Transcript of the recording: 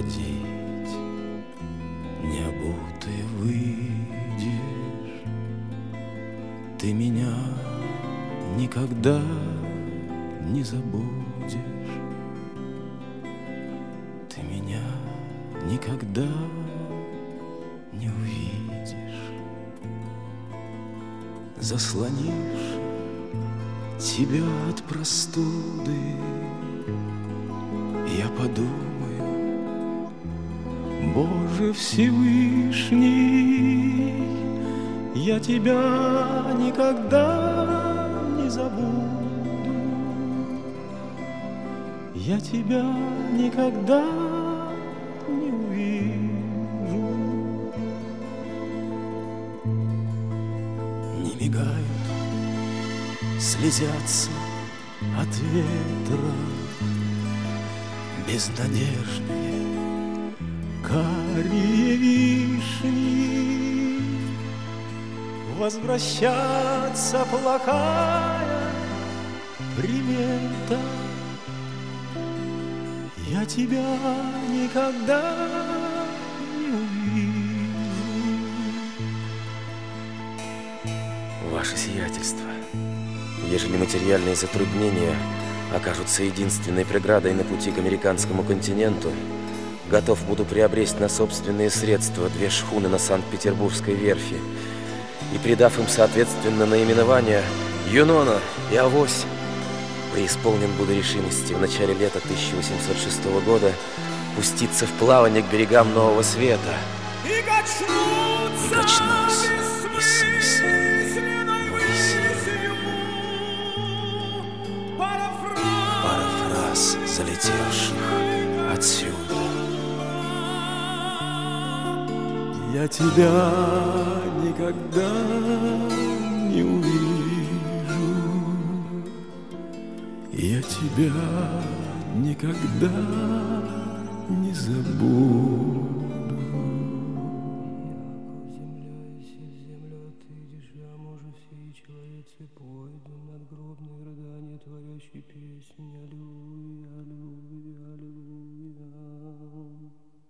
ходить, необутый выйдешь, ты меня никогда не забудешь, ты меня никогда не увидишь. Заслонишь тебя от простуды, я подумаю: Боже Всевышний, я тебя никогда не забуду, я тебя никогда не увижу. Не мигают, слезятся от ветра безнадежные карие вишни. Возвращаться плохая примета, я тебя никогда не увижу. Ваше сиятельство, ежели материальные затруднения окажутся единственной преградой на пути к американскому континенту, готов буду приобрести на собственные средства 2 шхуны на Санкт-Петербургской верфи и, придав им соответственно наименования «Юнона» и «Авось», преисполнен буду решимости в начале лета 1806 года пуститься в плавание к берегам Нового Света И качнуться бессмысленной высью. Парафраз залетевших отсюда. Я тебя никогда не увижу, я тебя никогда не забуду.